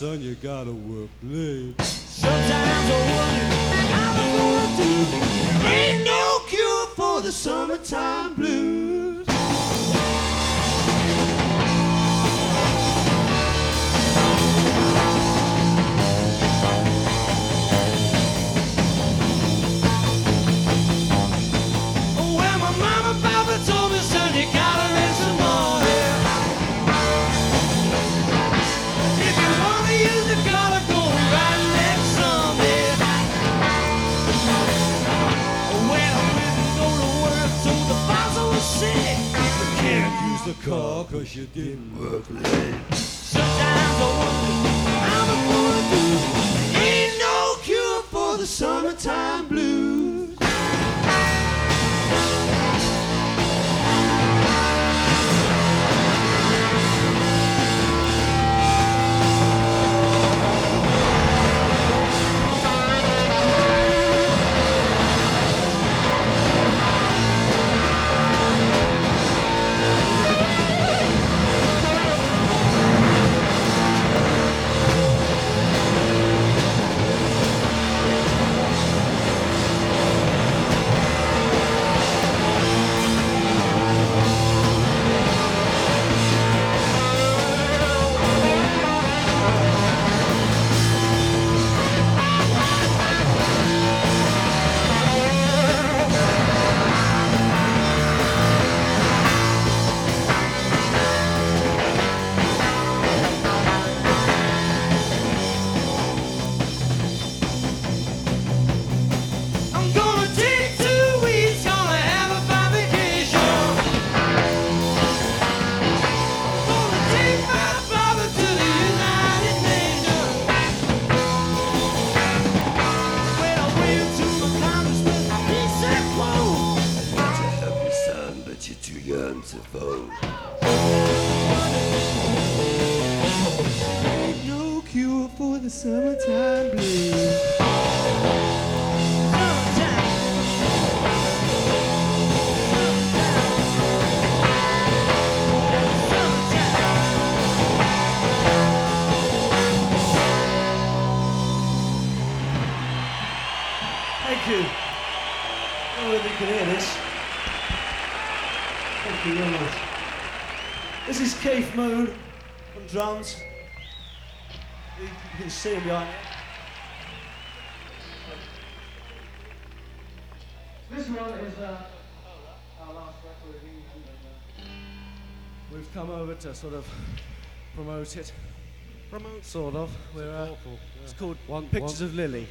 son, you gotta work late. Sometimes I wonder how I'm gonna do. Ain't no cure for the summertime blues. Well, my mama and papa told me, son, you gotta earn some money. If you wanna use the color, go right next Sunday. When I wouldn't go to work, told the boss I was sick. You can't use the car 'cause you didn't work late. Sometimes I wonder how I'm gonna do. Ain't no cure for the summertime blues. I'm gonna take 2 weeks, gonna have a fine vacation. Gonna take my father to the United Nations. When I went to my congressman, he said, whoa. To help your son, but you're too young to vote. Ain't no cure for the summertime blues. Thank you. I don't know whether you can hear this. Thank you very much. This is Keith Moon on drums. You can see him behind here. This one is our last record. We've come over to sort of promote it. Sort of. We're, it's called Pictures of Lily.